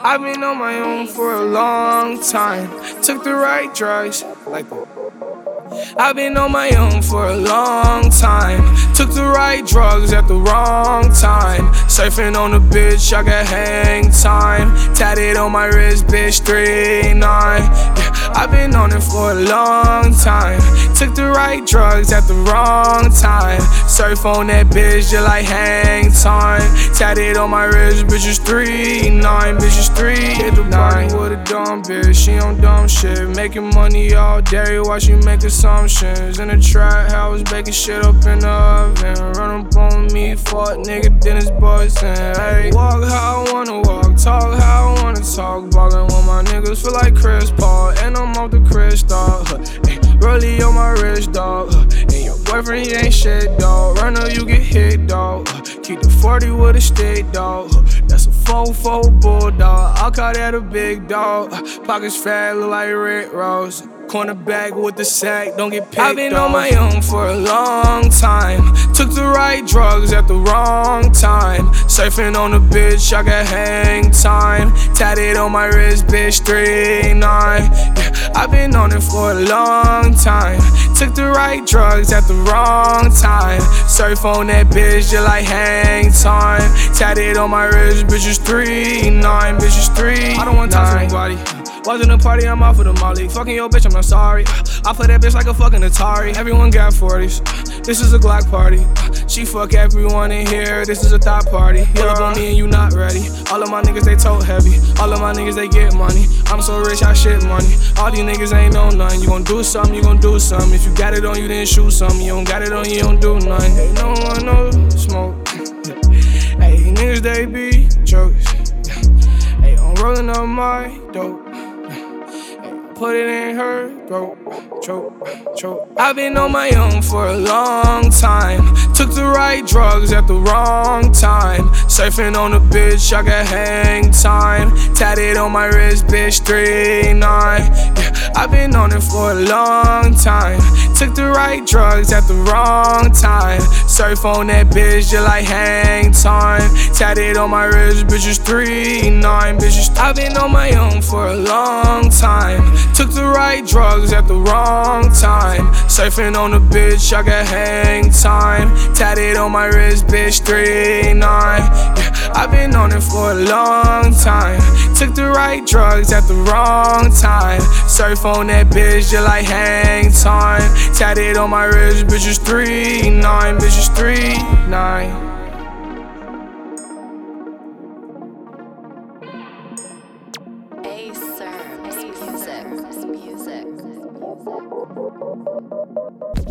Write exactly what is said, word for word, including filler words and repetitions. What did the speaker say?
I've been on my own for a long time. Took the right drugs, like that. I've been on my own for a long time. Took the right drugs at the wrong time. Surfing on the bitch, I got hang time. Tatted on my wrist, bitch, three nine. Yeah, I've been on it for a long time. Took the right drugs at the wrong time. Surf on that bitch, just like hang time. Tatted on my wrist, bitches three nine. Bitches three hit the party with a dumb bitch. She on dumb shit, making money all day while she make assumptions. In the trap house, baking shit up in the oven. Run up on me, fuck nigga, then it's bustin'. Hey, walk how I wanna walk, talk how I wanna talk. Ballin' with my niggas feel like Chris Paul, and I'm off the crystal. Hey, really on my wrist, dog. And your boyfriend, he ain't shit, dog. Run up, you get hit, dog. Keep the forty with a stick, dog. That's a four four bulldog. I'll call that a big dog. Pockets fat, look like Rick Ross. Cornerback with the sack, don't get picked I've been off. On my own for a long time. Took the right drugs at the wrong time. Surfing on the bitch, I got hang time. Tatted on my wrist, bitch, three nine. Yeah, I've been on it for a long time. Took the right drugs at the wrong time. Surf on that bitch, just like hang time. Tatted on my wrist, bitches three nine. Bitches three I don't wanna talk to nobody. Wasn't a party, I'm off of the molly. Fucking your bitch, I'm not sorry. I play that bitch like a fucking Atari. Everyone got forties. This is a Glock party. She fuck everyone in here. This is a thought party. Pull up on me and you not ready. All of my niggas, they tote heavy. All of my niggas, they get money. I'm so rich, I shit money. All these niggas ain't know nothing. You gon' do something, you gon' do something. If you got it on you, then shoot something. You don't got it on you, you don't do nothing. Hey, no one knows smoke. Hey, niggas, they be jokes. Hey, I'm rolling up my dope. Put it in her throat, choke, choke. I've been on my own for a long time. Took the right drugs at the wrong time. Surfing on the bitch, I got hang time. Tatted on my wrist, bitch, three nine. Yeah, I've been on it for a long time. Took the right drugs at the wrong time. Surf on that bitch, just like hang time. Tatted on my wrist, bitches three nine. Bitches, I've been on my own for a long time. Took the right drugs at the wrong time. Surfing on the bitch, I got hang time. Tatted on my wrist, bitch, three nine. Yeah, I've been on it for a long time. Took the right drugs at the wrong time. Surf on that bitch, just like hang time. Tatted on my wrist, bitches three nine. Bitches three nine. Acer, music, music.